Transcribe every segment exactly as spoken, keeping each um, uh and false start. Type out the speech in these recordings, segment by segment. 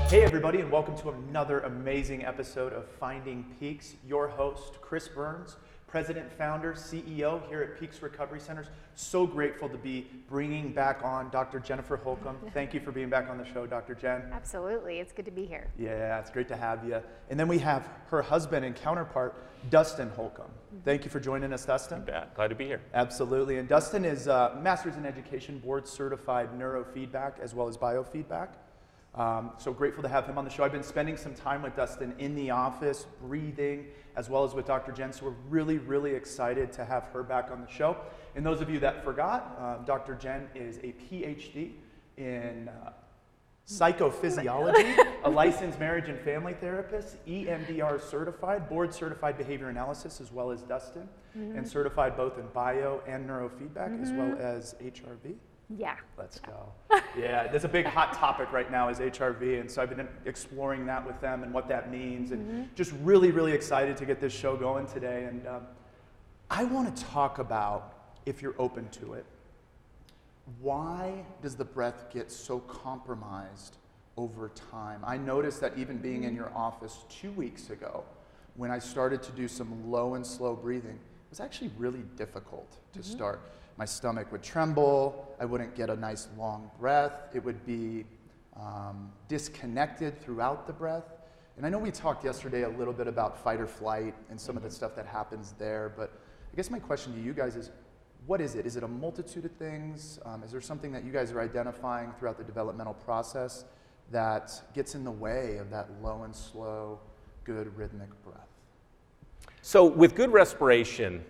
Hey everybody, and welcome to another amazing episode of Finding Peaks. Your host, Chris Burns, President, Founder, C E O here at Peaks Recovery Centers. So grateful to be bringing back on Doctor Jennifer Holcomb. Thank you for being back on the show, Doctor Jen. Absolutely, it's good to be here. Yeah, it's great to have you. And then we have her husband and counterpart, Dustin Holcomb. Mm-hmm. Thank you for joining us, Dustin. Yeah, glad to be here. Absolutely. And Dustin is uh, Master's in Education, Board Certified Neurofeedback as well as Biofeedback. Um, so grateful to have him on the show. I've been spending some time with Dustin in the office, breathing, as well as with Doctor Jen. So we're really, really excited to have her back on the show. And those of you that forgot, uh, Doctor Jen is a P H D in uh, psychophysiology, a licensed marriage and family therapist, E M D R certified, board certified behavior analysis, as well as Dustin, mm-hmm. and certified both in bio and neurofeedback, mm-hmm. as well as H R V. Yeah. Let's go. Yeah, there's a big hot topic right now is H R V, and so I've been exploring that with them and what that means, and mm-hmm. just really, really excited to get this show going today. And um, I want to talk about, if you're open to it, why does the breath get so compromised over time? I noticed that even being in your office two weeks ago, when I started to do some low and slow breathing, it was actually really difficult to mm-hmm. start. My stomach would tremble, I wouldn't get a nice long breath, it would be um, disconnected throughout the breath. And I know we talked yesterday a little bit about fight or flight and some mm-hmm. of the stuff that happens there, but I guess my question to you guys is, what is it? Is it a multitude of things? Um, is there something that you guys are identifying throughout the developmental process that gets in the way of that low and slow, good rhythmic breath? So with good respiration,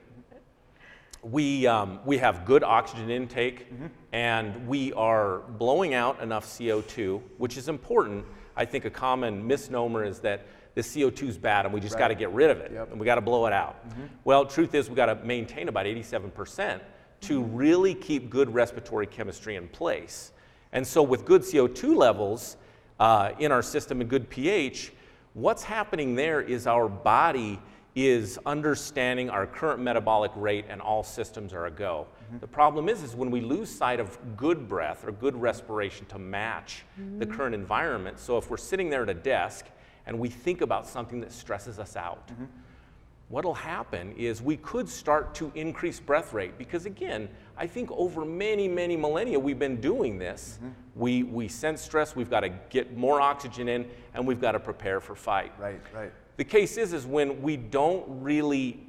we, um, we have good oxygen intake, mm-hmm. and we are blowing out enough C O two, which is important. I think a common misnomer is that the C O two is bad and we just right. got to get rid of it, yep. and we got to blow it out. Mm-hmm. Well, truth is we got to maintain about eighty-seven percent to mm-hmm. really keep good respiratory chemistry in place. And so with good C O two levels uh, in our system and good pH, what's happening there is our body is understanding our current metabolic rate and all systems are a go. Mm-hmm. The problem is, is when we lose sight of good breath or good respiration to match mm-hmm. the current environment. So if we're sitting there at a desk and we think about something that stresses us out, mm-hmm. what'll happen is we could start to increase breath rate because again, I think over many, many millennia we've been doing this. Mm-hmm. We, we sense stress, we've got to get more oxygen in, and we've got to prepare for fight. Right, right. The case is, is when we don't really,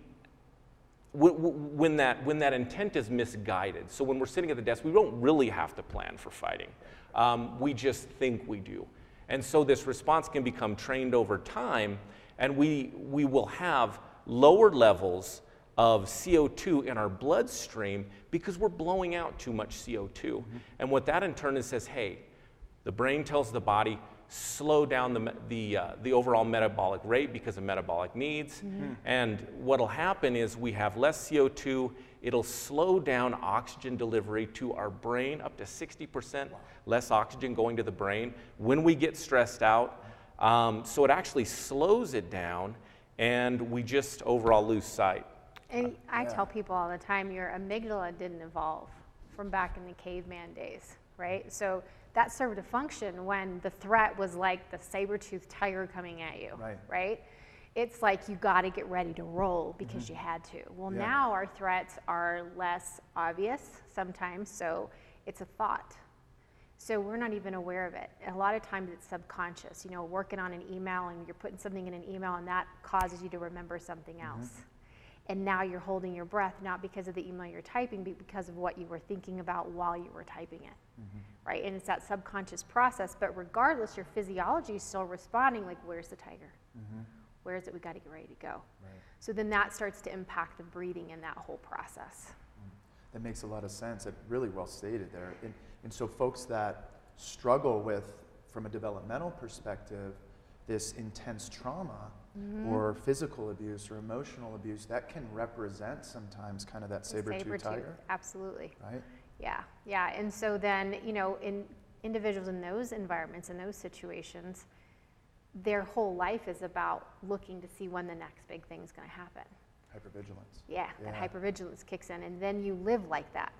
when, when, that, when that intent is misguided, so when we're sitting at the desk, we don't really have to plan for fighting. Um, we just think we do. And so this response can become trained over time, and we, we will have lower levels of C O two in our bloodstream because we're blowing out too much C O two. Mm-hmm. And what that in turn is says, hey, the brain tells the body, slow down the, the, uh, the overall metabolic rate because of metabolic needs. Mm-hmm. And what'll happen is we have less C O two, it'll slow down oxygen delivery to our brain up to sixty percent less oxygen going to the brain when we get stressed out. Um, so it actually slows it down and we just overall lose sight. And I yeah. tell people all the time, your amygdala didn't evolve from back in the caveman days, right? So that served a function when the threat was like the saber-toothed tiger coming at you, right? right? It's like you got to get ready to roll because mm-hmm. you had to. Well, yeah. now our threats are less obvious sometimes, so it's a thought. So we're not even aware of it. A lot of times it's subconscious. You know, working on an email and you're putting something in an email and that causes you to remember something else. Mm-hmm. And now you're holding your breath, not because of the email you're typing, but because of what you were thinking about while you were typing it, mm-hmm. right? And it's that subconscious process, but regardless, your physiology is still responding like, where's the tiger? Mm-hmm. Where is it? We got to get ready to go. Right. So then that starts to impact the breathing in that whole process. Mm. That makes a lot of sense. It really well stated there. And, and so folks that struggle with, from a developmental perspective, this intense trauma, mm-hmm. or physical abuse or emotional abuse, that can represent sometimes kind of that saber-tooth tiger. Absolutely. Right? Yeah, yeah. And so then, you know, in individuals in those environments, in those situations, their whole life is about looking to see when the next big thing is going to happen. Hypervigilance. Yeah, yeah, that hypervigilance kicks in, and then you live like that.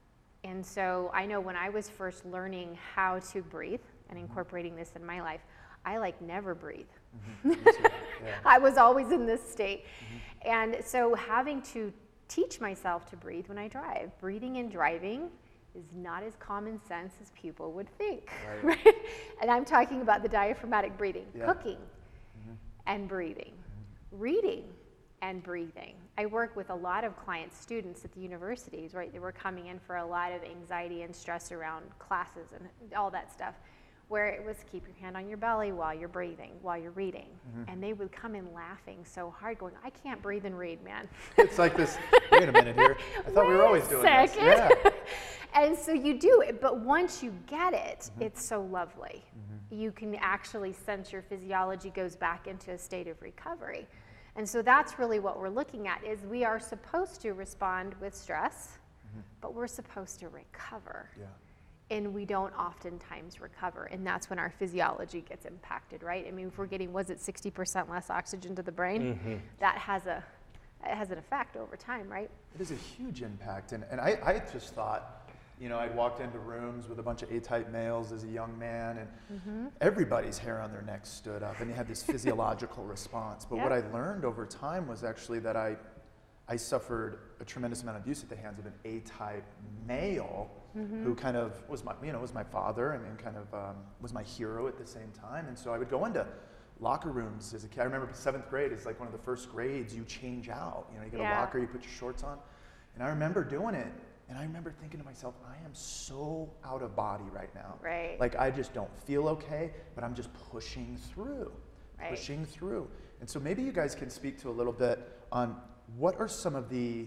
And so I know when I was first learning how to breathe and incorporating this in my life, I like never breathe. Mm-hmm. Me too. Yeah. I was always in this state. Mm-hmm. And so having to teach myself to breathe when I drive. Breathing and driving is not as common sense as people would think. Right. Right? And I'm talking about the diaphragmatic breathing, Yeah. cooking Mm-hmm. and breathing, reading and breathing. I work with a lot of clients, students at the universities, right? They were coming in for a lot of anxiety and stress around classes and all that stuff, where it was keep your hand on your belly while you're breathing, while you're reading. Mm-hmm. And they would come in laughing so hard, going, I can't breathe and read, man. It's like this, wait a minute here. I thought we were always doing this. Second. Yeah. And so you do it, but once you get it, Mm-hmm. it's so lovely. Mm-hmm. You can actually sense your physiology goes back into a state of recovery. And so that's really what we're looking at, is we are supposed to respond with stress, mm-hmm. but we're supposed to recover. Yeah. And we don't oftentimes recover, and that's when our physiology gets impacted, right? I mean, if we're getting, was it sixty percent less oxygen to the brain? Mm-hmm. That has a, it has an effect over time, right? It is a huge impact. And, and I, I just thought, you know, I'd walked into rooms with a bunch of A-type males as a young man, and Mm-hmm. everybody's hair on their neck stood up, and they had this physiological response. But Yep. what I learned over time was actually that I, I suffered a tremendous amount of abuse at the hands of an A-type male mm-hmm. who kind of was my, you know, was my father and, and kind of um, was my hero at the same time. And so I would go into locker rooms as a kid. I remember seventh grade is like one of the first grades you change out. You know, you get Yeah. a locker, you put your shorts on. And I remember doing it, and I remember thinking to myself, I am so out of body right now. Right. Like, I just don't feel okay, but I'm just pushing through, Right. pushing through. And so maybe you guys can speak to a little bit on what are some of the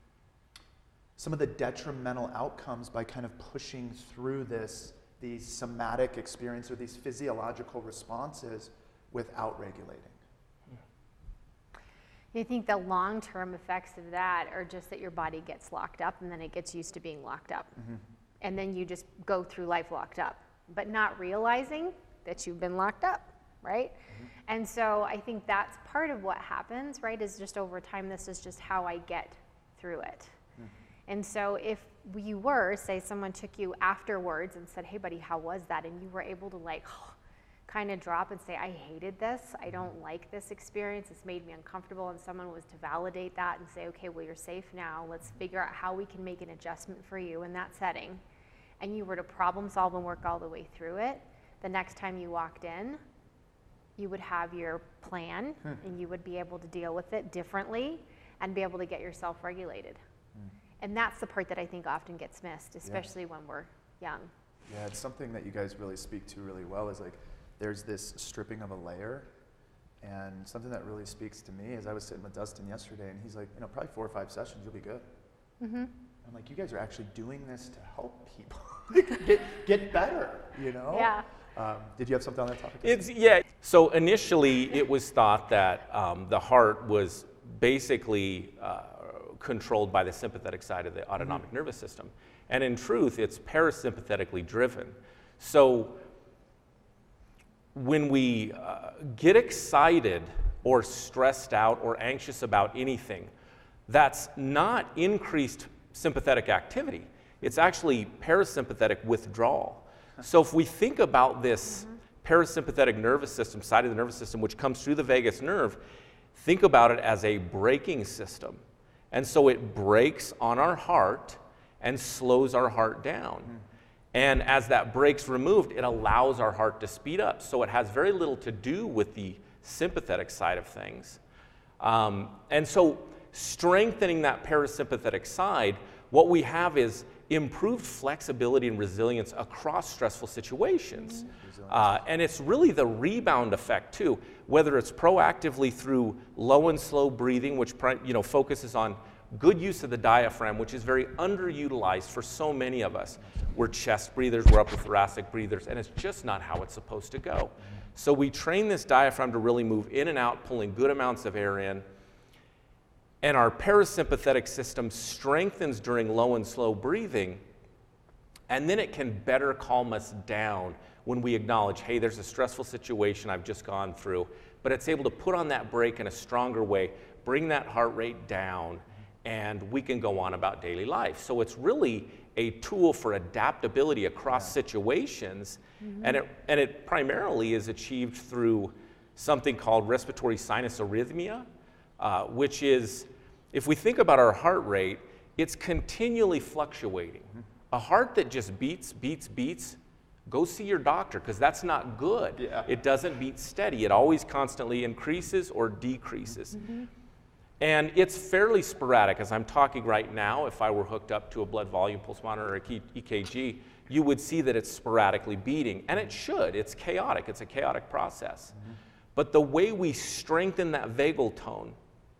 some of the detrimental outcomes by kind of pushing through this, these somatic experience or these physiological responses without regulating. I think the long-term effects of that are just that your body gets locked up, and then it gets used to being locked up. Mm-hmm. And then you just go through life locked up, but not realizing that you've been locked up, right? Mm-hmm. And so I think that's part of what happens, right, is just over time, this is just how I get through it. Mm-hmm. And so if you were, say someone took you afterwards and said, hey buddy, how was that? And you were able to like, kind of drop and say, I hated this, I don't like this experience, it's made me uncomfortable, and someone was to validate that and say, okay, well, you're safe now, let's figure out how we can make an adjustment for you in that setting, and you were to problem solve and work all the way through it, the next time you walked in, you would have your plan, hmm. and you would be able to deal with it differently and be able to get yourself regulated. Hmm. And that's the part that I think often gets missed, especially yeah. when we're young. Yeah, it's something that you guys really speak to really well, is like, there's this stripping of a layer, and something that really speaks to me is I was sitting with Dustin yesterday, and he's like, you know, probably four or five sessions, you'll be good. Mm-hmm. I'm like, you guys are actually doing this to help people get get better, you know? Yeah. Um, did you have something on that topic? It's, yeah. So initially, it was thought that um, the heart was basically uh, controlled by the sympathetic side of the autonomic mm-hmm. nervous system, and in truth, it's parasympathetically driven. So when we uh, get excited or stressed out or anxious about anything, that's not increased sympathetic activity. It's actually parasympathetic withdrawal. So if we think about this mm-hmm. parasympathetic nervous system, side of the nervous system, which comes through the vagus nerve, think about it as a braking system. And so it brakes on our heart and slows our heart down. Mm-hmm. And as that brake's removed, it allows our heart to speed up. So it has very little to do with the sympathetic side of things. Um, and so strengthening that parasympathetic side, what we have is improved flexibility and resilience across stressful situations. Mm-hmm. Uh, and it's really the rebound effect too, whether it's proactively through low and slow breathing, which you know, focuses on good use of the diaphragm, which is very underutilized for so many of us. We're chest breathers, we're upper thoracic breathers, and it's just not how it's supposed to go. So we train this diaphragm to really move in and out, pulling good amounts of air in. And our parasympathetic system strengthens during low and slow breathing, and then it can better calm us down when we acknowledge, hey, there's a stressful situation I've just gone through, but it's able to put on that brake in a stronger way, bring that heart rate down, and we can go on about daily life. So it's really a tool for adaptability across Yeah. situations, and it and it primarily is achieved through something called respiratory sinus arrhythmia, uh, which is, if we think about our heart rate, it's continually fluctuating. Mm-hmm. A heart that just beats, beats, beats, go see your doctor, because that's not good. Yeah. It doesn't beat steady. It always constantly increases or decreases. Mm-hmm. And it's fairly sporadic. As I'm talking right now, if I were hooked up to a blood volume pulse monitor or a E K G, you would see that it's sporadically beating. And it should. It's chaotic. It's a chaotic process. Mm-hmm. But the way we strengthen that vagal tone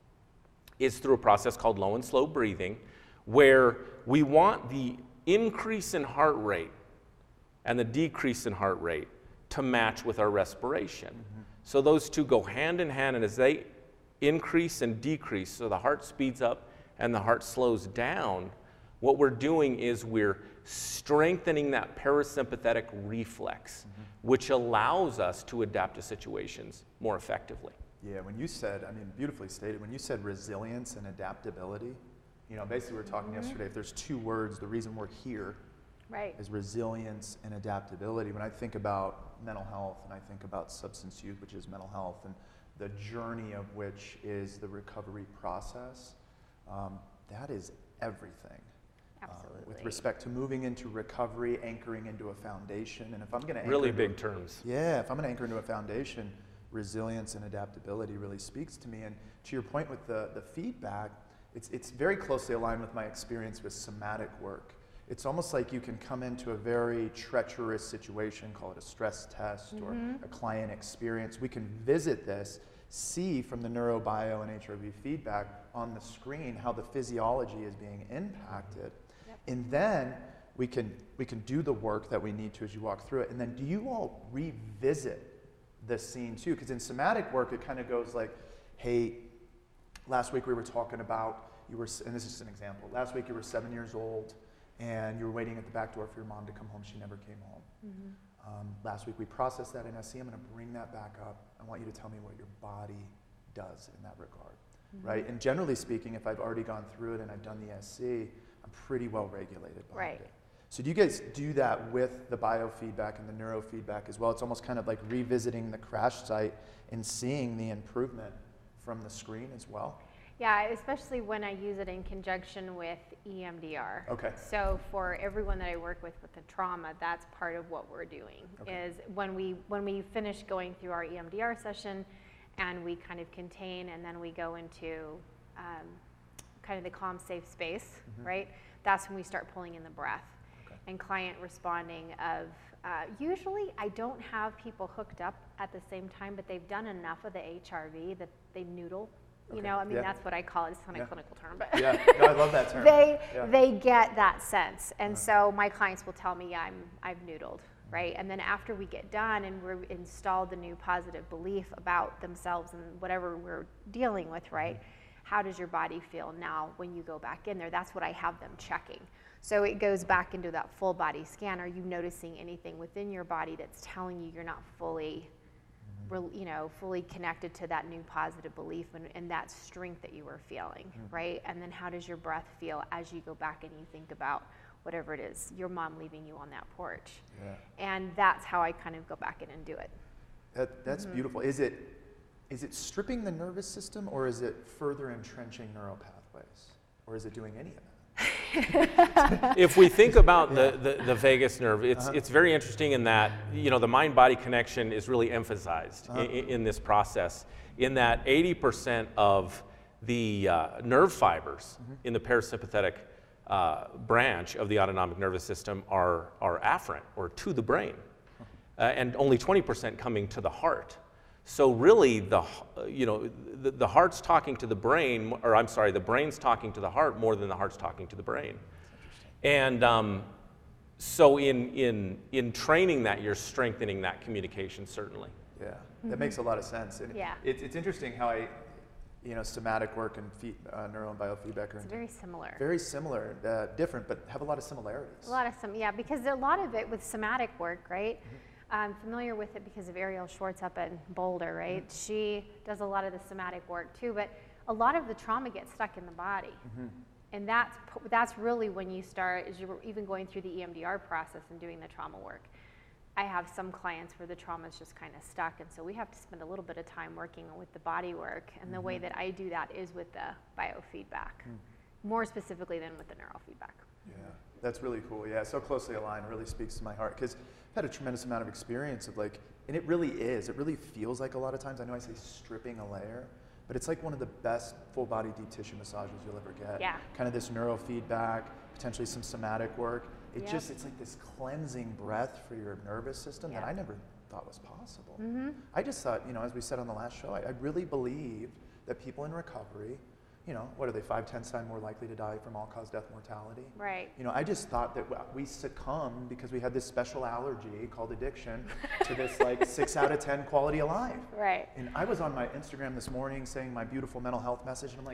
is through a process called low and slow breathing, where we want the increase in heart rate and the decrease in heart rate to match with our respiration. Mm-hmm. So those two go hand in hand, and as they increase and decrease, so the heart speeds up and the heart slows down, what we're doing is we're strengthening that parasympathetic reflex, mm-hmm. which allows us to adapt to situations more effectively. Yeah, when you said, I mean, beautifully stated, when you said resilience and adaptability, you know, basically we were talking mm-hmm. yesterday, if there's two words, the reason we're here right. is resilience and adaptability. When I think about mental health and I think about substance use, which is mental health, and the journey of which is the recovery process, um, that is everything. Absolutely. Um, with respect to moving into recovery, anchoring into a foundation, and if I'm going to really big terms. Yeah, if I'm going to anchor into a foundation, resilience and adaptability really speaks to me. And to your point with the, the feedback, it's, it's very closely aligned with my experience with somatic work. It's almost like you can come into a very treacherous situation, call it a stress test mm-hmm. or a client experience. We can visit this, see from the neurobio and H R V feedback on the screen how the physiology is being impacted. Yep. And then we can, we can do the work that we need to as you walk through it. And then do you all revisit the scene too? Because in somatic work, it kind of goes like, hey, last week we were talking about, you were, and this is just an example, last week you were seven years old and you were waiting at the back door for your mom to come home. She never came home. Mm-hmm. um, last week we processed that in S C. I'm going to bring that back up. I want you to tell me what your body does in that regard, mm-hmm. right? And generally speaking, if I've already gone through it and I've done the S C, I'm pretty well regulated behind right. it. So do you guys do that with the biofeedback and the neurofeedback as well? It's almost kind of like revisiting the crash site and seeing the improvement from the screen as well? Yeah, especially when I use it in conjunction with E M D R. Okay. So for everyone that I work with with the trauma, that's part of what we're doing. Okay. Is when we when we finish going through our E M D R session, and we kind of contain, and then we go into um, kind of the calm, safe space, mm-hmm. right? That's when we start pulling in the breath. And client responding of, uh, usually I don't have people hooked up at the same time, but they've done enough of the H R V that they noodle. You okay. know, I mean, yeah. that's what I call it. It's not yeah. a clinical term, but yeah, no, I love that term. they yeah. they get that sense, and uh-huh. so my clients will tell me, yeah, I'm I've noodled, right? And then after we get done and we're installed the new positive belief about themselves and whatever we're dealing with, right? Mm-hmm. How does your body feel now when you go back in there? That's what I have them checking. So it goes back into that full body scan. Are you noticing anything within your body that's telling you you're not fully, mm-hmm. you know, fully connected to that new positive belief and, and that strength that you were feeling, mm-hmm. right? And then how does your breath feel as you go back and you think about whatever it is, your mom leaving you on that porch? Yeah. And that's how I kind of go back in and do it. That, that's mm-hmm. beautiful. Is it, is it stripping the nervous system, or is it further entrenching neural pathways? Or is it doing any of that? If we think about the, the, the vagus nerve, it's, uh-huh. it's very interesting in that, you know, the mind-body connection is really emphasized uh-huh. in, in this process, in that eighty percent of the uh, nerve fibers mm-hmm. in the parasympathetic uh, branch of the autonomic nervous system are, are afferent, or to the brain, uh, and only twenty percent coming to the heart. So really, the you know the, the heart's talking to the brain, or I'm sorry, the brain's talking to the heart more than the heart's talking to the brain. And um, so in in in training that, you're strengthening that communication, certainly. Yeah, that mm-hmm. makes a lot of sense. And yeah. it, it's interesting how I, you know, somatic work and feed, uh, neuro and biofeedback are it's very similar. Very similar, uh, different, but have a lot of similarities. A lot of some, yeah, because a lot of it with somatic work, right? Mm-hmm. I'm familiar with it because of Ariel Schwartz up in Boulder, right? Mm-hmm. She does a lot of the somatic work too, but a lot of the trauma gets stuck in the body, mm-hmm. And that's, p- that's really when you start, as you're even going through the E M D R process and doing the trauma work. I have some clients where the trauma is just kind of stuck, and so we have to spend a little bit of time working with the body work, and the way that I do that is with the biofeedback, mm. more specifically than with the neurofeedback. Yeah, that's really cool. Yeah, so closely aligned, really speaks to my heart, because I've had a tremendous amount of experience of like, and it really is, it really feels like a lot of times, I know I say stripping a layer, but it's like one of the best full body deep tissue massages you'll ever get. Yeah. Kind of this neurofeedback, potentially some somatic work. It Yep. just, it's like this cleansing breath for your nervous system Yep. that I never thought was possible. Mm-hmm. I just thought, you know, as we said on the last show, I, I really believe that people in recovery, you know, what are they, five, ten times more likely to die from all-cause death mortality? Right. You know, I just thought that we succumbed because we had this special allergy called addiction to this like six out of ten quality of life. Right. And I was on my Instagram this morning saying my beautiful mental health message, and I'm like,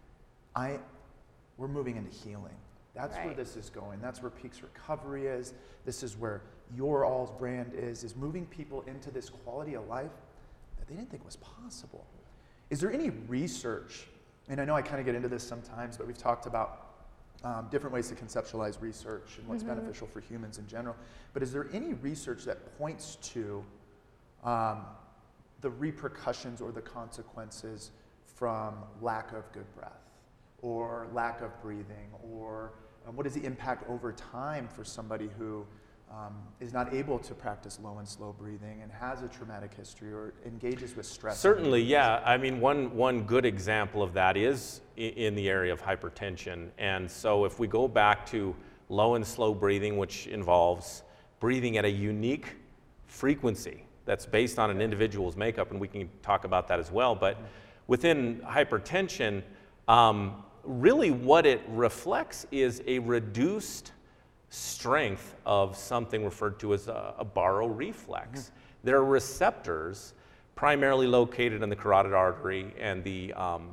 I, we're moving into healing. That's right. where this is going. That's where Peaks Recovery is. This is where Your All's brand is, is moving people into this quality of life that they didn't think was possible. Is there any research, and I know I kind of get into this sometimes, but we've talked about um, different ways to conceptualize research and what's mm-hmm. beneficial for humans in general, but is there any research that points to um, the repercussions or the consequences from lack of good breath or lack of breathing, or um, what is the impact over time for somebody who um, is not able to practice low and slow breathing and has a traumatic history or engages with stress? Certainly, yeah. I mean, one, one good example of that is in the area of hypertension. And so if we go back to low and slow breathing, which involves breathing at a unique frequency that's based on an individual's makeup, and we can talk about that as well, but within hypertension, um, really what it reflects is a reduced strength of something referred to as a, a baroreflex. Mm-hmm. There are receptors primarily located in the carotid artery and the, um,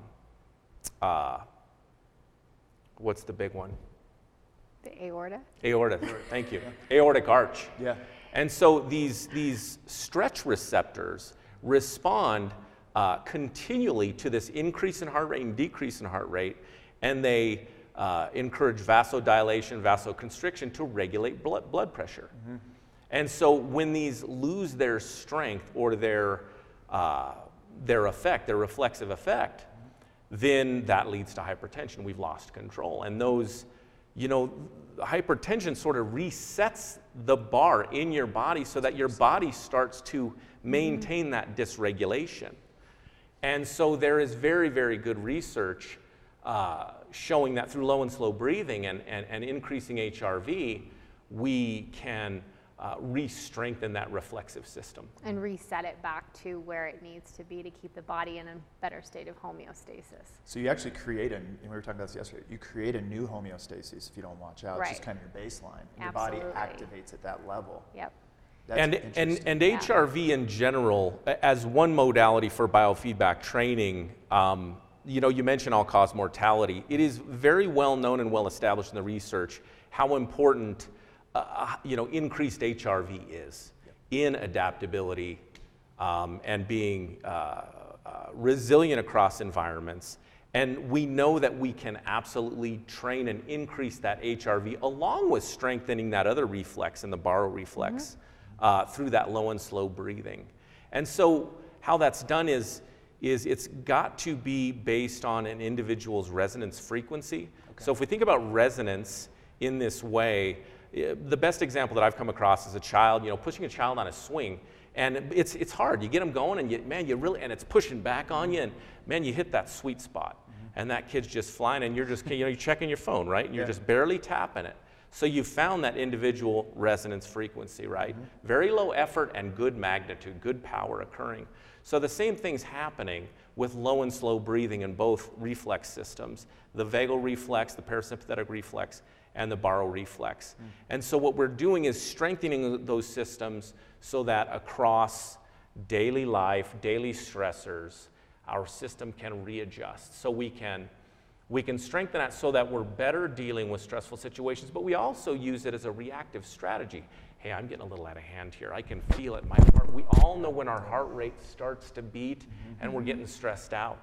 uh, what's the big one? The aorta? Aorta, thank you. Aortic arch. Yeah. And so these, these stretch receptors respond uh, continually to this increase in heart rate and decrease in heart rate, and they uh, encourage vasodilation, vasoconstriction to regulate blood, blood pressure. Mm-hmm. And so when these lose their strength or their, uh, their effect, their reflexive effect, mm-hmm. then that leads to hypertension. We've lost control. And those, you know, hypertension sort of resets the bar in your body so that your body starts to maintain mm-hmm. that dysregulation. And so there is very, very good research uh, showing that through low and slow breathing and, and, and increasing H R V, we can uh, re-strengthen that reflexive system. And reset it back to where it needs to be to keep the body in a better state of homeostasis. So you actually create a, and we were talking about this yesterday, you create a new homeostasis if you don't watch out. Right. It's just kind of your baseline. And Absolutely. Your body activates at that level. Yep. That's and, and, and Yeah. H R V in general, as one modality for biofeedback training, um, you know, you mentioned all-cause mortality. It is very well known and well established in the research how important, uh, you know, increased H R V is yep. in adaptability um, and being uh, uh, resilient across environments. And we know that we can absolutely train and increase that H R V along with strengthening that other reflex in the baroreflex. Mm-hmm. Uh, through that low and slow breathing. And so how that's done is, is it's got to be based on an individual's resonance frequency. Okay. So if we think about resonance in this way, the best example that I've come across is a child, you know, pushing a child on a swing. And it's, it's hard. You get them going and you, man, you really, and it's pushing back on you, and man, you hit that sweet spot. Mm-hmm. And that kid's just flying, and you're just, you know, you're checking your phone, right? And you're yeah. just barely tapping it. So you found that individual resonance frequency, right? Mm-hmm. Very low effort and good magnitude, good power occurring. So the same thing's happening with low and slow breathing in both reflex systems, the vagal reflex, the parasympathetic reflex, and the baroreflex. Mm-hmm. And so what we're doing is strengthening those systems so that across daily life, daily stressors, our system can readjust. So we can We can strengthen that so that we're better dealing with stressful situations, but we also use it as a reactive strategy. Hey, I'm getting a little out of hand here. I can feel it. My heart, we all know when our heart rate starts to beat mm-hmm. and we're getting stressed out. Yep.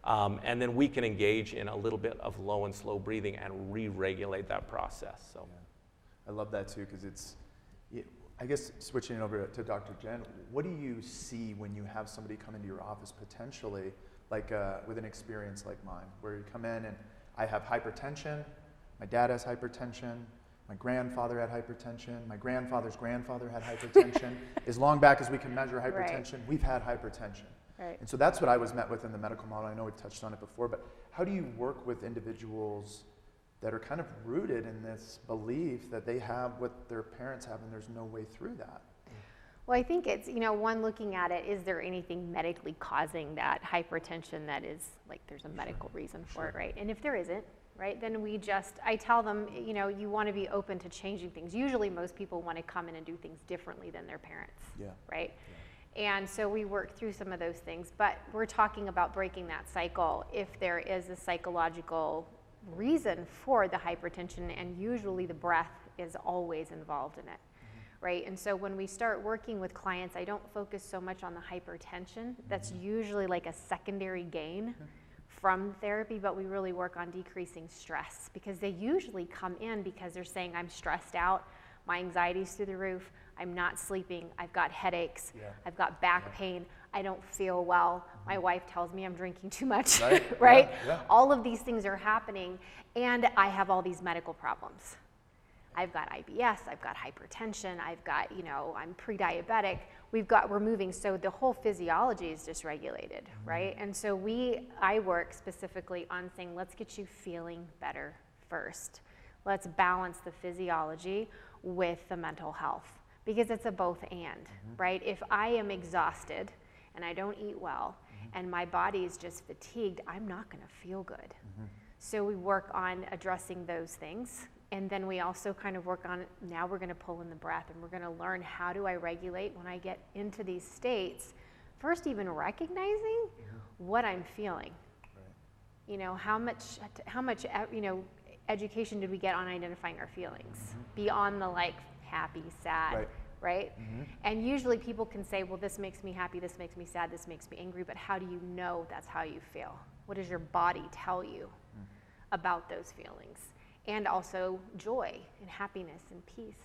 Um, and then we can engage in a little bit of low and slow breathing and re-regulate that process. So, yeah. I love that too, because it's, it, I guess switching it over to Doctor Jen, what do you see when you have somebody come into your office potentially, like uh, with an experience like mine, where you come in and I have hypertension, my dad has hypertension, my grandfather had hypertension, my grandfather's grandfather had hypertension. As long back as we can measure hypertension, right. we've had hypertension. Right. And so that's what I was met with in the medical model. I know we've touched on it before, but how do you work with individuals that are kind of rooted in this belief that they have what their parents have and there's no way through that? Well, I think it's, you know, one, looking at it, is there anything medically causing that hypertension that is, like, there's a medical sure. reason for sure. it, right? And if there isn't, right, then we just, I tell them, you know, you want to be open to changing things. Usually most people want to come in and do things differently than their parents, yeah. right? Yeah. And so we work through some of those things, but we're talking about breaking that cycle if there is a psychological reason for the hypertension, and usually the breath is always involved in it. Right? And so when we start working with clients, I don't focus so much on the hypertension. That's usually like a secondary gain from therapy, but we really work on decreasing stress, because they usually come in because they're saying, I'm stressed out, my anxiety's through the roof, I'm not sleeping, I've got headaches, yeah. I've got back yeah. pain, I don't feel well, my wife tells me I'm drinking too much, right? right? Yeah. Yeah. All of these things are happening, and I have all these medical problems. I've got I B S, I've got hypertension, I've got, you know, I'm pre-diabetic. We've got, we're moving, so the whole physiology is dysregulated, mm-hmm. right? And so we, I work specifically on saying, let's get you feeling better first. Let's balance the physiology with the mental health, because it's a both and, mm-hmm. right? If I am exhausted and I don't eat well, mm-hmm. and my body is just fatigued, I'm not gonna feel good. Mm-hmm. So we work on addressing those things. And then we also kind of work on, now we're going to pull in the breath, and we're going to learn, how do I regulate when I get into these states? First, even recognizing mm-hmm. what I'm feeling. Right. You know, how much, how much, you know, education did we get on identifying our feelings mm-hmm. beyond the like happy, sad, right? right? Mm-hmm. And usually people can say, well, this makes me happy, this makes me sad, this makes me angry, but how do you know that's how you feel? What does your body tell you mm-hmm. about those feelings? And also joy and happiness and peace.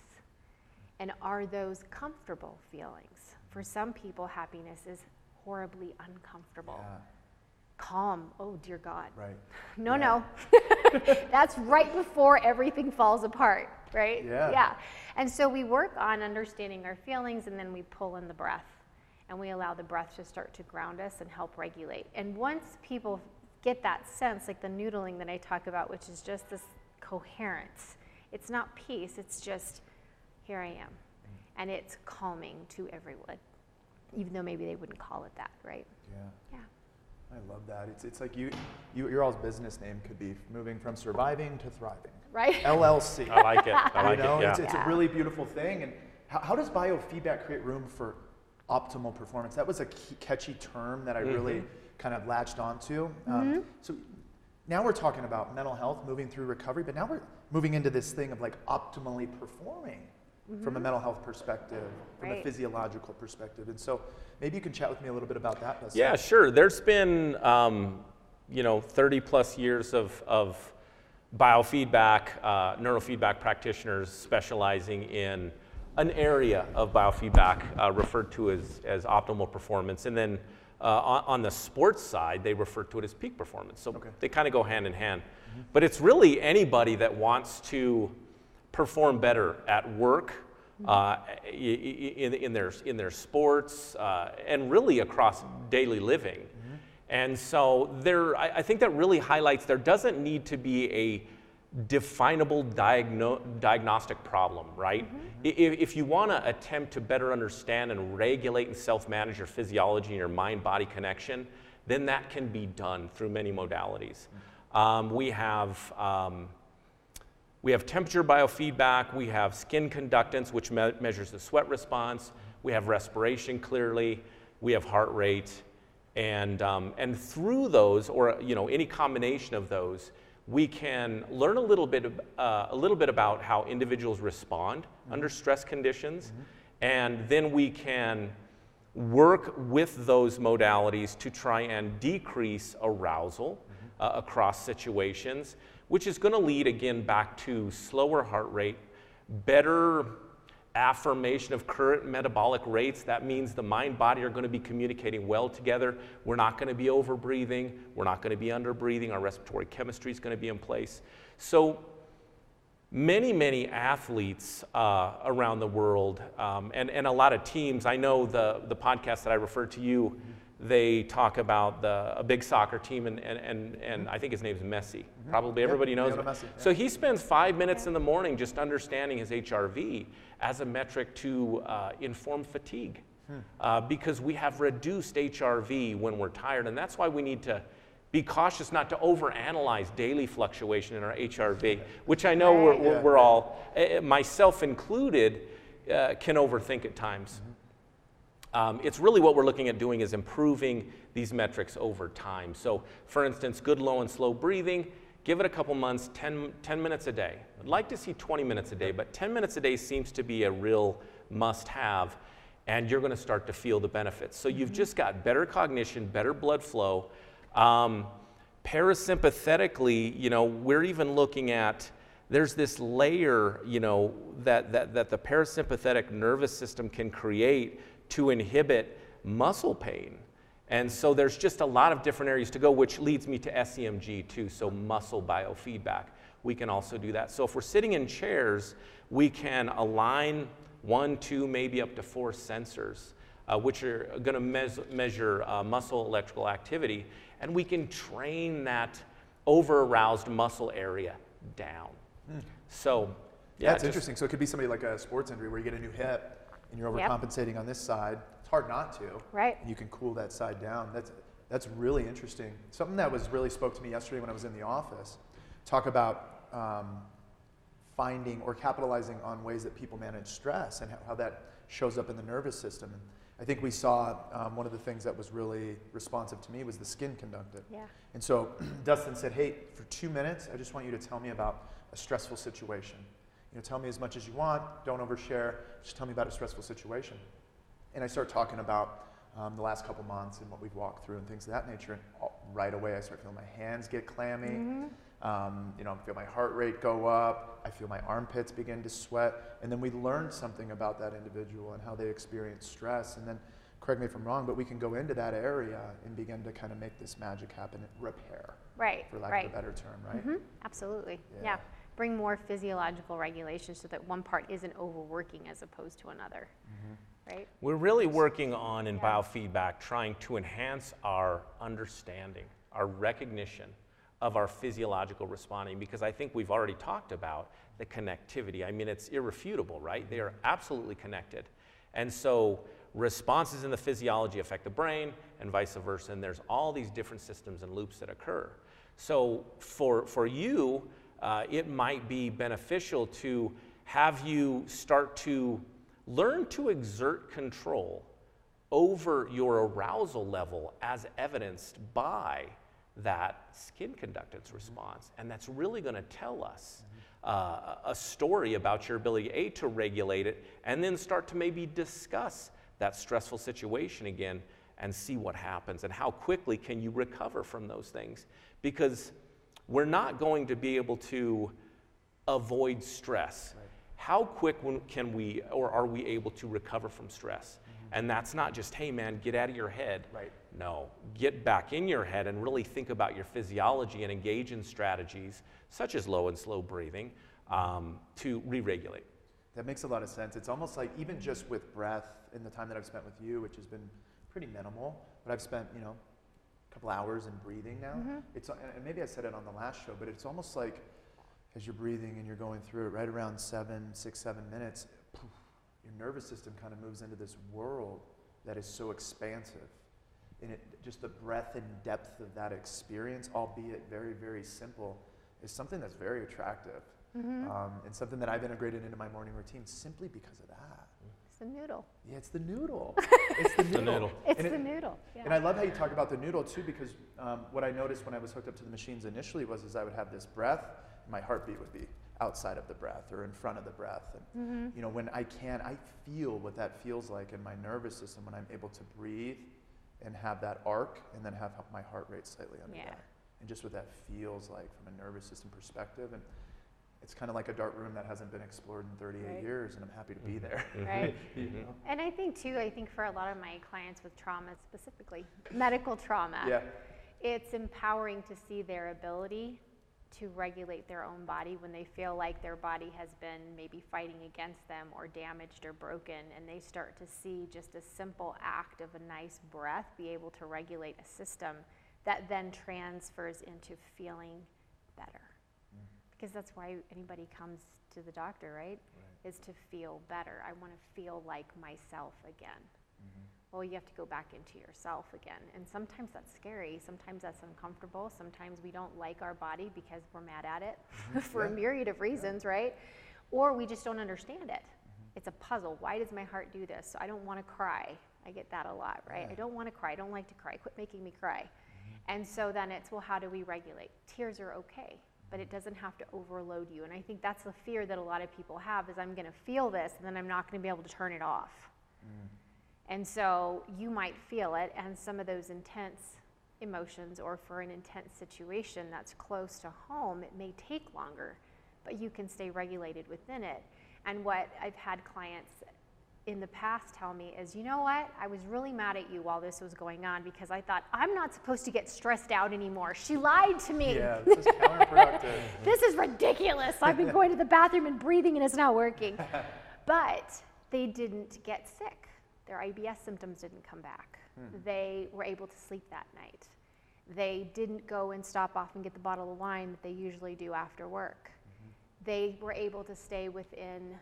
And are those comfortable feelings? For some people, happiness is horribly uncomfortable. Yeah. Calm, oh dear God. Right. No, yeah. no. That's right before everything falls apart, right? Yeah. Yeah. And so we work on understanding our feelings, and then we pull in the breath. And we allow the breath to start to ground us and help regulate. And once people get that sense, like the noodling that I talk about, which is just this coherence. It's not peace, it's just, here I am. And it's calming to everyone, even though maybe they wouldn't call it that, right? Yeah. Yeah. I love that. It's, it's like you, you, your all's business name could be moving from surviving to thriving. Right. L L C. I like it. I like you know, it. Yeah. It's, it's yeah. a really beautiful thing. And how, how does biofeedback create room for optimal performance? That was a key, catchy term that I mm-hmm. really kind of latched onto. Mm-hmm. Um, so. Now we're talking about mental health, moving through recovery, but now we're moving into this thing of like optimally performing mm-hmm. from a mental health perspective, from right. a physiological perspective. And so maybe you can chat with me a little bit about that. Leslie. Yeah, sure. There's been, um, you know, thirty plus years of, of biofeedback, uh, neurofeedback practitioners specializing in an area of biofeedback uh, referred to as, as optimal performance. And then Uh, on, on the sports side, they refer to it as peak performance. So okay. they kind of go hand in hand. Mm-hmm. But it's really anybody that wants to perform better at work, mm-hmm. uh, in, in, their, in their sports, uh, and really across daily living. Mm-hmm. And so there, I, I think that really highlights there doesn't need to be a definable diagno- diagnostic problem, right? Mm-hmm. If, if you want to attempt to better understand and regulate and self-manage your physiology and your mind-body connection, then that can be done through many modalities. Mm-hmm. Um, we have um, we have temperature biofeedback, we have skin conductance, which me- measures the sweat response, mm-hmm. we have respiration clearly, we have heart rate, and um, and through those, or you know, any combination of those, we can learn a little bit, uh, a little bit about how individuals respond mm-hmm. under stress conditions, mm-hmm. and then we can work with those modalities to try and decrease arousal mm-hmm. uh, across situations, which is going to lead again back to slower heart rate, better affirmation of current metabolic rates. That means the mind body are going to be communicating well together. We're not going to be over breathing. We're not going to be under breathing. Our respiratory chemistry is going to be in place. So many, many athletes uh, around the world um, and, and a lot of teams. I know the, the podcast that I referred to you, they talk about the, a big soccer team, and, and, and, and I think his name's Messi. Mm-hmm. Probably everybody yeah, knows him. Messi, yeah. So he spends five minutes in the morning just understanding his H R V as a metric to uh, inform fatigue. Hmm. Uh, because we have reduced H R V when we're tired, and that's why we need to be cautious not to overanalyze daily fluctuation in our H R V, which I know we're, we're, we're all, myself included, uh, can overthink at times. Mm-hmm. Um, it's really what we're looking at doing is improving these metrics over time. So for instance, good low and slow breathing, give it a couple months, ten, ten minutes a day. I'd like to see twenty minutes a day, but ten minutes a day seems to be a real must-have, and you're going to start to feel the benefits. So you've just got better cognition, better blood flow. Um, parasympathetically, you know, we're even looking at, there's this layer, you know, that, that, that the parasympathetic nervous system can create to inhibit muscle pain. And so there's just a lot of different areas to go, which leads me to S E M G too, so muscle biofeedback. We can also do that. So if we're sitting in chairs, we can align one, two, maybe up to four sensors, uh, which are going to mes- measure uh, muscle electrical activity, and we can train that over-aroused muscle area down. Mm. So, yeah. That's interesting. So it could be somebody like a sports injury where you get a new hip, and you're overcompensating yep. on this side. It's hard not to. Right. And you can cool that side down. That's that's really interesting. Something that was really spoke to me yesterday when I was in the office. Talk about um, finding or capitalizing on ways that people manage stress and how, how that shows up in the nervous system. And I think we saw um, one of the things that was really responsive to me was the skin conductant. Yeah. And so Dustin said, hey, for two minutes, I just want you to tell me about a stressful situation. You know, tell me as much as you want, don't overshare, just tell me about a stressful situation. And I start talking about um, the last couple months and what we've walked through and things of that nature, and all, right away I start feeling my hands get clammy, mm-hmm. um, you know, I feel my heart rate go up, I feel my armpits begin to sweat, and then we learn something about that individual and how they experience stress, and then, correct me if I'm wrong, but we can go into that area and begin to kind of make this magic happen, repair, right, for lack right. of a better term, right? Mm-hmm. Absolutely, yeah. yeah. Bring more physiological regulation so that one part isn't overworking as opposed to another, mm-hmm. right? We're really working on in yeah. biofeedback trying to enhance our understanding, our recognition of our physiological responding, because I think we've already talked about the connectivity. I mean, it's irrefutable, right? They are absolutely connected. And so responses in the physiology affect the brain and vice versa, and there's all these different systems and loops that occur. So for, for you, Uh, it might be beneficial to have you start to learn to exert control over your arousal level as evidenced by that skin conductance response. And that's really going to tell us uh, a story about your ability, A, to regulate it, and then start to maybe discuss that stressful situation again and see what happens and how quickly can you recover from those things. Because we're not going to be able to avoid stress. Right. How quick can we, or are we able to recover from stress? Mm-hmm. And that's not just, hey man, get out of your head. Right. No, get back in your head and really think about your physiology and engage in strategies such as low and slow breathing um, to re-regulate. That makes a lot of sense. It's almost like even just with breath in the time that I've spent with you, which has been pretty minimal, but I've spent, you know, couple hours in breathing now. Mm-hmm. It's and maybe I said it on the last show, but it's almost like as you're breathing and you're going through it, right around seven, six, seven minutes, poof, your nervous system kind of moves into this world that is so expansive, and it just the breadth and depth of that experience, albeit very, very simple, is something that's very attractive, mm-hmm. um, and something that I've integrated into my morning routine simply because of that. The noodle. Yeah, it's the noodle. It's the noodle. the noodle. It's and the it, noodle. Yeah. And I love how you talk about the noodle too, because um, what I noticed when I was hooked up to the machines initially was is I would have this breath, and my heartbeat would be outside of the breath or in front of the breath. And Mm-hmm. you know, when I can, I feel what that feels like in my nervous system when I'm able to breathe and have that arc and then have my heart rate slightly under Yeah. that. And just what that feels like from a nervous system perspective. And it's kind of like a dark room that hasn't been explored in thirty-eight Right. years, and I'm happy to be there. Right. You know? And I think too, I think for a lot of my clients with trauma, specifically medical trauma, Yeah. it's empowering to see their ability to regulate their own body when they feel like their body has been maybe fighting against them or damaged or broken, and they start to see just a simple act of a nice breath be able to regulate a system that then transfers into feeling better. Because that's why anybody comes to the doctor, right? Right. Is to feel better. I want to feel like myself again. Mhm. Well, you have to go back into yourself again. And sometimes that's scary. Sometimes that's uncomfortable. Sometimes we don't like our body because we're mad at it for a Yeah. myriad of reasons, right? Or we just don't understand it. It's a puzzle. Why does my heart do this? I don't want to cry. I get that a lot, right? Yeah. I don't want to cry. I don't like to cry. Quit making me cry. And so then it's, well, how do we regulate? Tears are okay, but it doesn't have to overload you. And I think that's the fear that a lot of people have is I'm going to feel this and then I'm not going to be able to turn it off. Mm. And so you might feel it, and some of those intense emotions, or for an intense situation that's close to home, it may take longer, but you can stay regulated within it. And what I've had clients in the past tell me is, you know what, I was really mad at you while this was going on because I thought, I'm not supposed to get stressed out anymore. She lied to me. Yeah, this is counterproductive. This is ridiculous. I've been going to the bathroom and breathing and it's not working. But they didn't get sick. Their I B S symptoms didn't come back. Hmm. They were able to sleep that night. They didn't go and stop off and get the bottle of wine that they usually do after work. Mm-hmm. They were able to stay within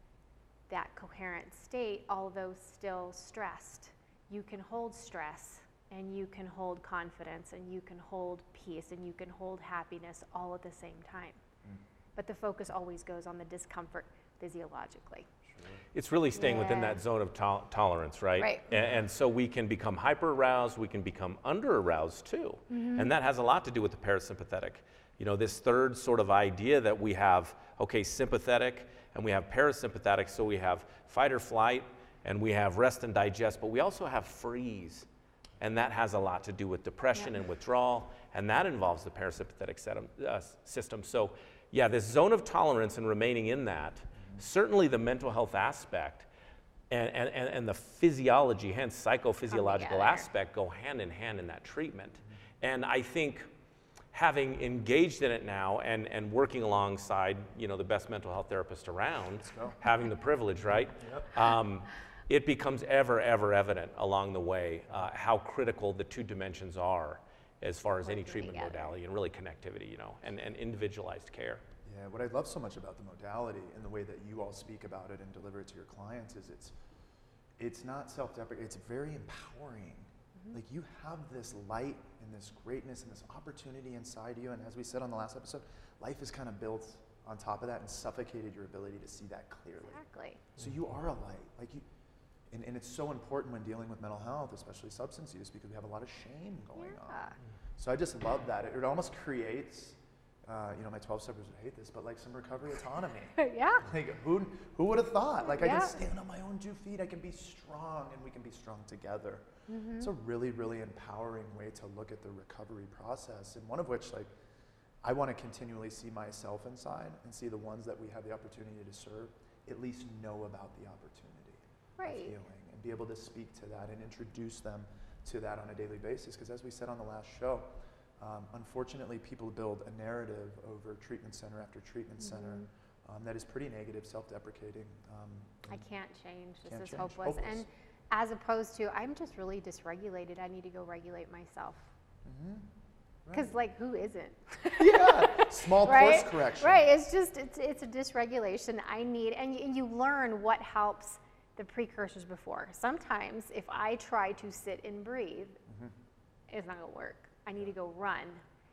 that coherent state, although still stressed. You can hold stress, and you can hold confidence, and you can hold peace, and you can hold happiness all at the same time. Mm. But the focus always goes on the discomfort physiologically. It's really staying within Yeah. that zone of to- tolerance, right? Right. A- And, so we can become hyper aroused, we can become under aroused too. And that has a lot to do with the parasympathetic. You know, this third sort of idea that we have, okay, sympathetic and we have parasympathetic, so we have fight or flight and we have rest and digest, but we also have freeze. And that has a lot to do with depression Yep. and withdrawal, and that involves the parasympathetic setum, uh, system. So, yeah, this zone of tolerance and remaining in that, certainly the mental health aspect and, and, and, and the physiology, hence psychophysiological together. aspect, go hand in hand in that treatment. And I think having engaged in it now and, and working alongside, you know, the best mental health therapist around, go. having the privilege, right? Yep. Um, it becomes ever, ever evident along the way uh, how critical the two dimensions are as far as any Working treatment together. modality and really connectivity, you know, and, and individualized care. Yeah, what I love so much about the modality and the way that you all speak about it and deliver it to your clients is it's it's not self-deprecating, it's very empowering. Mm-hmm. Like you have this light and this greatness and this opportunity inside you, and as we said on the last episode, life is kind of built on top of that and suffocated your ability to see that clearly. Exactly. So you are a light. Like you and, and it's so important when dealing with mental health, especially substance use, because we have a lot of shame going Yeah. on. So I just love that. It, it almost creates Uh, you know, my twelve steppers would hate this, but like some recovery autonomy. Yeah. Like who who would have thought? Like I Yeah. can stand on my own two feet. I can be strong, and we can be strong together. Mm-hmm. It's a really, really empowering way to look at the recovery process, and one of which, like, I want to continually see myself inside and see the ones that we have the opportunity to serve at least know about the opportunity Right. of healing and be able to speak to that and introduce them to that on a daily basis. Because as we said on the last show, Um, unfortunately, people build a narrative over treatment center after treatment Mm-hmm. center um, that is pretty negative, self-deprecating. Um, I can't change. This Can't is change. hopeless. Hopeless. And as opposed to, I'm just really dysregulated. I need to go regulate myself. mhm. Because, Right. like, who isn't? Yeah, small right? course correction. Right. It's just, it's, it's a dysregulation. I need, and you, and you learn what helps the precursors before. Sometimes, if I try to sit and breathe, Mhm. it's not going to work. I need to go run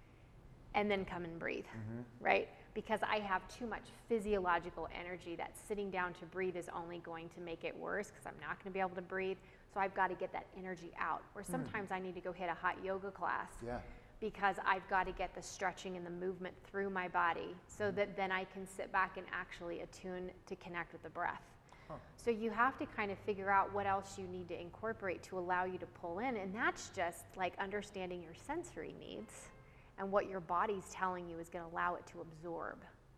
and then come and breathe, Mhm. right? Because I have too much physiological energy that sitting down to breathe is only going to make it worse because I'm not going to be able to breathe. So I've got to get that energy out. Or sometimes I need to go hit a hot yoga class. Yeah. because I've got to get the stretching and the movement through my body so that then I can sit back and actually attune to connect with the breath. Huh. So you have to kind of figure out what else you need to incorporate to allow you to pull in, and that's just like understanding your sensory needs and what your body's telling you is going to allow it to absorb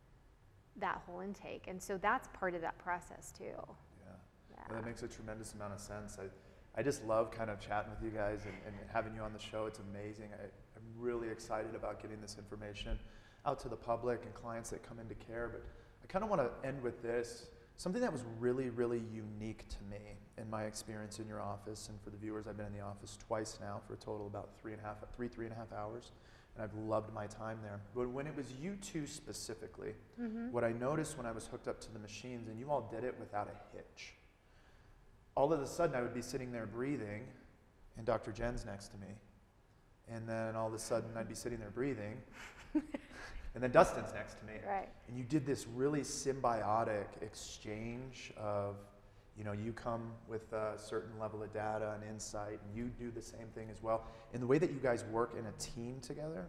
that whole intake. And so that's part of that process too. Yeah, yeah. Well, that makes a tremendous amount of sense. I, I just love kind of chatting with you guys and, and having you on the show. It's amazing. I, I'm really excited about getting this information out to the public and clients that come into care. But I kind of want to end with this. Something that was really, really unique to me in my experience in your office, and for the viewers, I've been in the office twice now for a total of about three and a half, three, three and a half hours, and I've loved my time there. But when it was you two specifically, mm-hmm. what I noticed when I was hooked up to the machines, and you all did it without a hitch, all of a sudden I would be sitting there breathing, and Doctor Jen's next to me, and then all of a sudden I'd be sitting there breathing, and then Dustin's next to me. Right. And you did this really symbiotic exchange of, you know, you come with a certain level of data and insight, and you do the same thing as well. And the way that you guys work in a team together,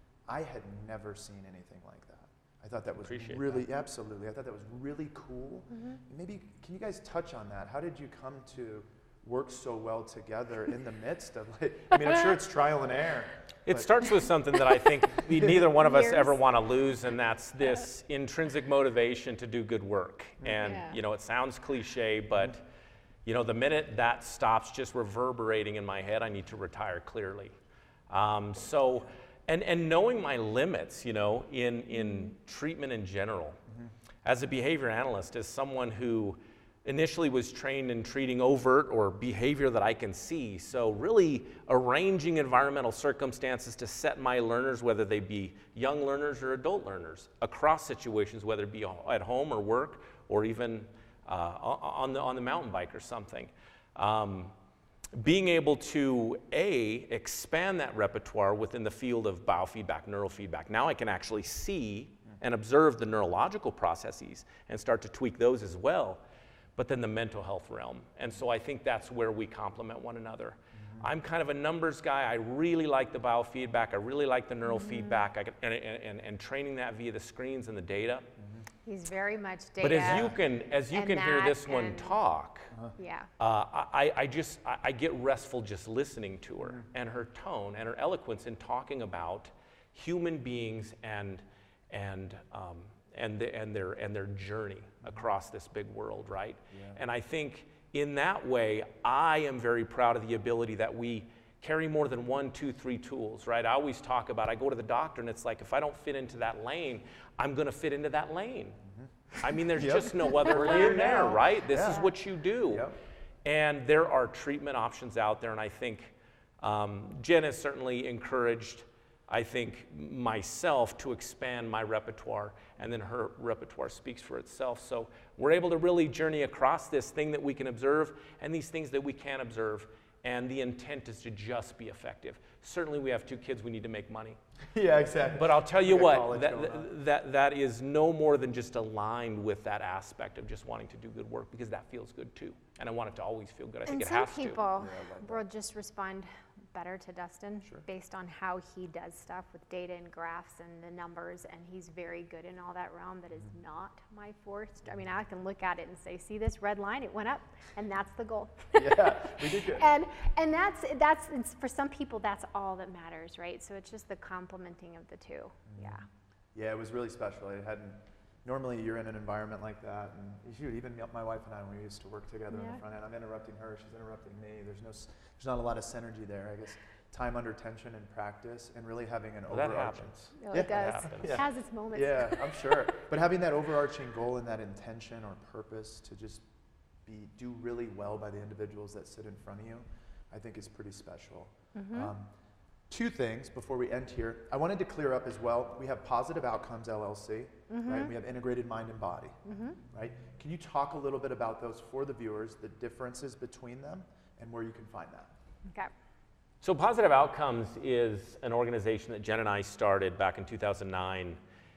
I had never seen anything like that. I thought that was Appreciate really, that. absolutely, I thought that was really cool. Mm-hmm. Maybe, can you guys touch on that? How did you come to work so well together in the midst of, like, I mean, I'm sure it's trial and error. It but. starts with something that I think we, neither one of us Years. ever want to lose, and that's this intrinsic motivation to do good work. And, yeah. you know, it sounds cliche, but, you know, the minute that stops just reverberating in my head, I need to retire clearly. Um, so, and, and knowing my limits, you know, in, in treatment in general, mm-hmm. as a behavior analyst, as someone who initially was trained in treating overt or behavior that I can see. So really arranging environmental circumstances to set my learners, whether they be young learners or adult learners, across situations, whether it be at home or work or even uh, on, the, on the mountain bike or something. Um, being able to, A, expand that repertoire within the field of biofeedback, neurofeedback. Now I can actually see and observe the neurological processes and start to tweak those as well. But then the mental health realm. And so I think that's where we complement one another. Mm-hmm. I'm kind of a numbers guy. I really like the biofeedback. I really like the neurofeedback, mm-hmm. and, and, and training that via the screens and the data. Mm-hmm. He's very much data. But as you can, as you can hear this one and, talk, uh-huh. yeah. uh, I, I just, I, I get restful just listening to her, mm-hmm. and her tone and her eloquence in talking about human beings and, and, um, and, the, and, their, and their journey across this big world, right? Yeah. And I think in that way, I am very proud of the ability that we carry more than one, two, three tools, right? I always talk about, I go to the doctor and it's like, if I don't fit into that lane, I'm gonna fit into that lane. Mm-hmm. I mean, there's yep. just no other lane there, right? This yeah. is what you do. Yep. And there are treatment options out there, and I think um, Jen has certainly encouraged I think myself to expand my repertoire, and then her repertoire speaks for itself. So we're able to really journey across this thing that we can observe and these things that we can't observe, and the intent is to just be effective. Certainly we have two kids, we need to make money. Yeah, exactly. But I'll tell you what, that, that, that, that is no more than just aligned with that aspect of just wanting to do good work, because that feels good too. And I want it to always feel good. I think and it has to. some people yeah, will just respond better to Dustin sure. based on how he does stuff with data and graphs and the numbers, and he's very good in all that realm. That is mm-hmm. not my force. I mean, I can look at it and say, see this red line, it went up, and that's the goal. Yeah, we did good. and and that's that's it's, for some people that's all that matters, right? So it's just the complementing of the two. Mm-hmm. Yeah. Yeah, it was really special. I hadn't. Normally, you're in an environment like that, and shoot, even my wife and I, when we used to work together yeah. on the front end, I'm interrupting her, she's interrupting me. There's no, there's not a lot of synergy there. I guess time under tension and practice, and really having an well, overarching. That happens. No, yeah, it does. Yeah. It has its moments. Yeah, I'm sure. But having that overarching goal and that intention or purpose to just be do really well by the individuals that sit in front of you, I think is pretty special. Mm-hmm. Um, Two things before we end here. I wanted to clear up as well. We have Positive Outcomes L L C, mm-hmm. right? We have Integrated Mind and Body, mm-hmm. right? Can you talk a little bit about those for the viewers, the differences between them, and where you can find that? Okay. So Positive Outcomes is an organization that Jen and I started back in two thousand nine,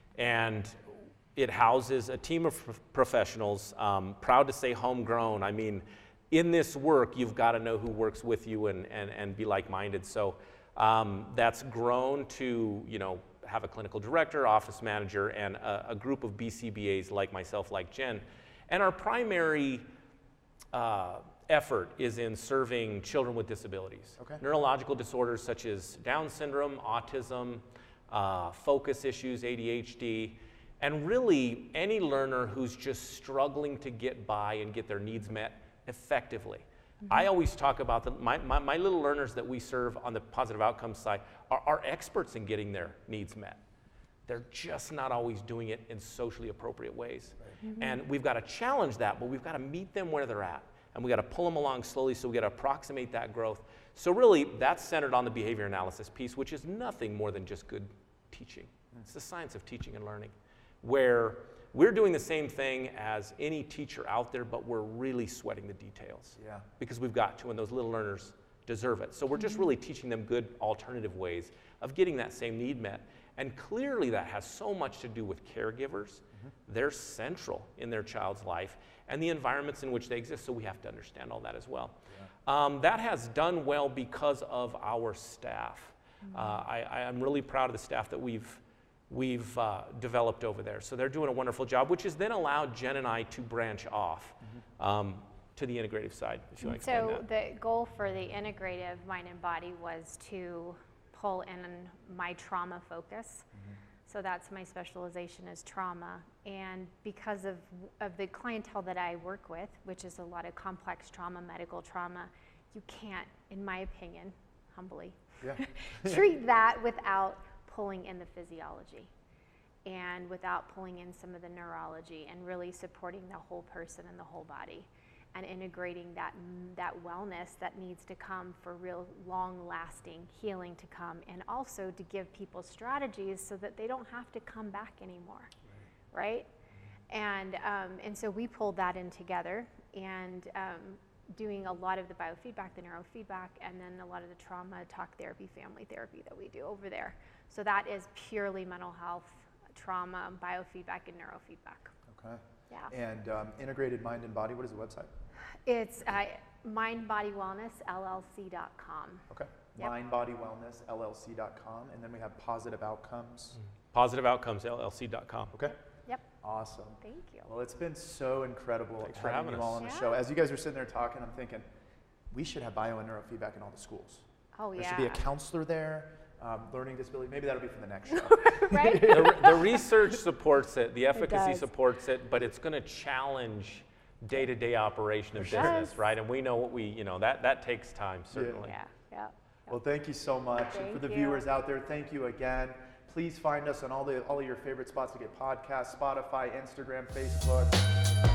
and it houses a team of pro- professionals, um, proud to say homegrown. I mean, in this work, you've got to know who works with you and, and, and be like-minded. So um, that's grown to, you know, have a clinical director, office manager, and a, a group of B C B As like myself, like Jen. And our primary uh, effort is in serving children with disabilities. Okay. Neurological disorders such as Down syndrome, autism, uh, focus issues, A D H D, and really any learner who's just struggling to get by and get their needs met effectively. Mm-hmm. I always talk about the, my, my, my little learners that we serve on the positive outcomes side are, are experts in getting their needs met. They're just not always doing it in socially appropriate ways. Right. Mm-hmm. And we've got to challenge that, but we've got to meet them where they're at. And we've got to pull them along slowly, so we've got to approximate that growth. So really, that's centered on the behavior analysis piece, which is nothing more than just good teaching. Mm-hmm. It's the science of teaching and learning, where we're doing the same thing as any teacher out there, but we're really sweating the details. Yeah. Because we've got to, and those little learners deserve it. So we're just really teaching them good alternative ways of getting that same need met. And clearly that has so much to do with caregivers. Mm-hmm. They're central in their child's life and the environments in which they exist, so we have to understand all that as well. Yeah. Um, that has done well because of our staff. Mm-hmm. uh, I, I'm really proud of the staff that we've we've uh, developed over there. So they're doing a wonderful job, which has then allowed Jen and I to branch off mm-hmm. um, to the integrative side, if you want to explain So that. the goal for the integrative mind and body was to pull in my trauma focus. Mm-hmm. So that's my specialization is trauma. And because of, of the clientele that I work with, which is a lot of complex trauma, medical trauma, you can't, in my opinion, humbly, yeah. treat that without pulling in the physiology and without pulling in some of the neurology and really supporting the whole person and the whole body and integrating that, that wellness that needs to come for real long-lasting healing to come, and also to give people strategies so that they don't have to come back anymore, right? right? And, um, and so we pulled that in together, and um, doing a lot of the biofeedback, the neurofeedback, and then a lot of the trauma, talk therapy, family therapy that we do over there. So that is purely mental health, trauma, biofeedback, and neurofeedback. Okay. Yeah. And um, integrated mind and body, what is the website? It's uh, mind body wellness L L C dot com. Okay. Yep. mind body wellness L L C dot com, and then we have positive outcomes. positive outcomes L L C dot com. Okay. Yep. Awesome. Thank you. Well, it's been so incredible Thanks for having having you all us. on the Yeah. show. As you guys are sitting there talking, I'm thinking, we should have bio and neurofeedback in all the schools. Oh, There yeah. should be a counselor there, um, learning disability. Maybe that'll be for the next show. Right? the, the research supports it, the efficacy does. supports it, but it's going to challenge day-to-day operation of Sure. business, Yes. right? And we know what we, you know, that, that takes time, certainly. Yeah, yeah. Well, thank you so much. and for Thank the you. viewers out there, thank you again. Please find us on all the all of your favorite spots to get podcasts, Spotify, Instagram, Facebook.